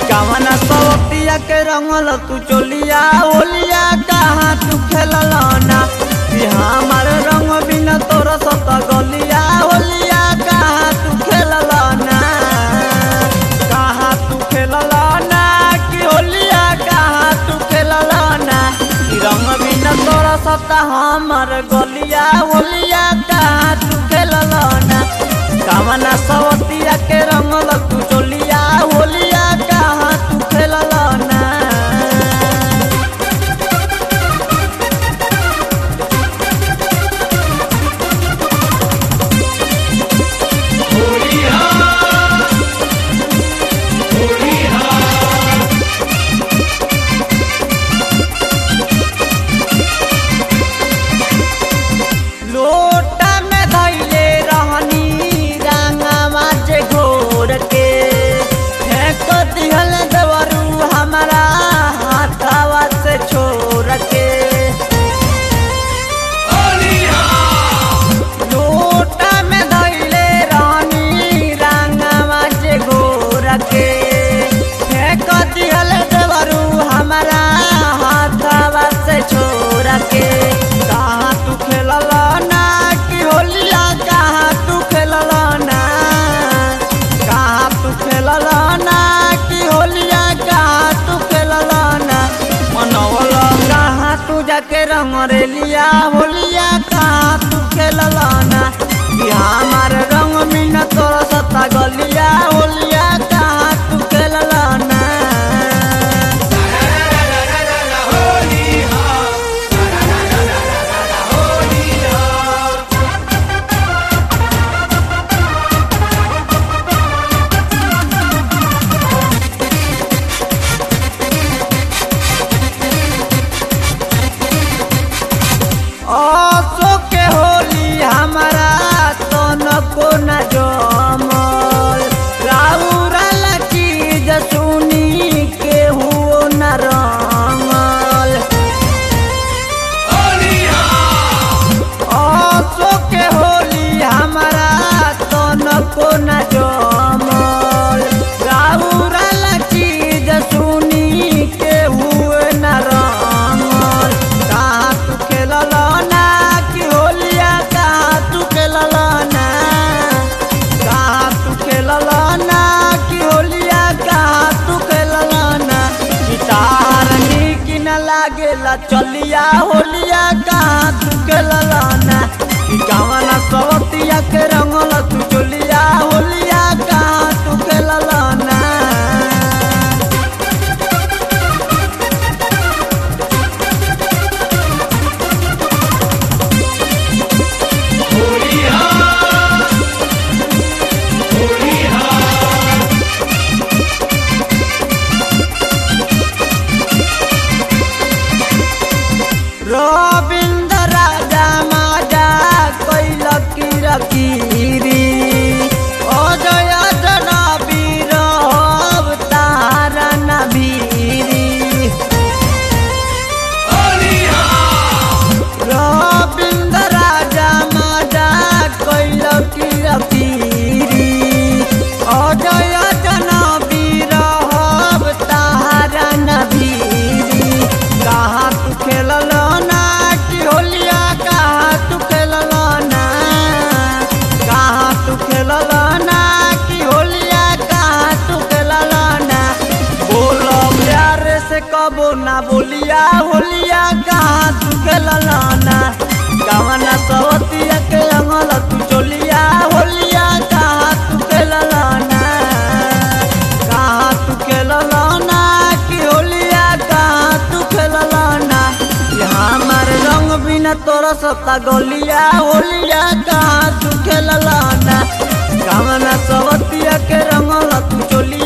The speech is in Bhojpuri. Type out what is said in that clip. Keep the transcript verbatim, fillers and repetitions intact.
कामना सवतिया के रंगल तू चोलिया होलिया कहाँ तू खेलना कि हमार रंग बिना तोरा सत गलिया होलिया कहाँ तू खेलना कहाँ तू खेलना कि होलिया कहाँ तू खेलना कि रंग बिना तोरा सत हमार गलिया होलिया कहाँ तू खेलना कामना सवतिया के रंगल तू चोलिया होलिया कहाँ तू खेलना लोटा में धैले रहनी रंगवा जे घोर के फेंक दिहल देवरू हमारा हाथवा से छोड़ के लोटा में धैले रहनी रंगवा जे घोर के फेंक दिहल देवरू हमारा हाथवा से छोड़ के कहाँ तू खेलना कि होलिया कहाँ तू खेलना कहाँ तू खेलना कि होलिया कहाँ तू खेलना मनोल कहाँ तू जाके रंग रेलिया होलिया कहाँ तू खेलना कि हमार रंग बिना तोरा सता गलिया होलिया कहाँ तू खेलना अशोक के होली हमारा तो न को न जमल राउरल चीज सुनी के हुओ न रंगल अशोक के होली हमारा तो न को न जमल राउरल चीज सुनी के हुए न रंगल कहाँ तू खेलना कि होलिया कहाँ तू खेलना कहाँ तू खेलना कि होलिया कहाँ तू खेलना गिटार नीक न लागेला चलिया होलिया कहाँ तू खेलना कि कामना सवतिया के रंगल तू चोलिया होलिया कहाँ तू खेलना रविंद्र राजा माजा कैल किरकिरी अजय जनबीर तारा नभीरी रविंद्र राजा माजा कैल किरकिरी अजय जनबीर तारा नभीरी कहाँ तू खेलना कि होलिया कहाँ तू खेलना कहाँ तू खेलना कि होलिया कहाँ तू खेलना बोलो प्यार से कबो ना बोलिया होलिया कहाँ तू खेलना कामना सवतिया के रंगल तू चोलिया होलिया कहाँ तू खेलना कहाँ तू खेलना कि होलिया कहाँ तू खेलना हमार रंग बिना तोरा सता गलिया होलिया कहाँ तू खेलना कामना सवतिया के रंगल तू चोलिया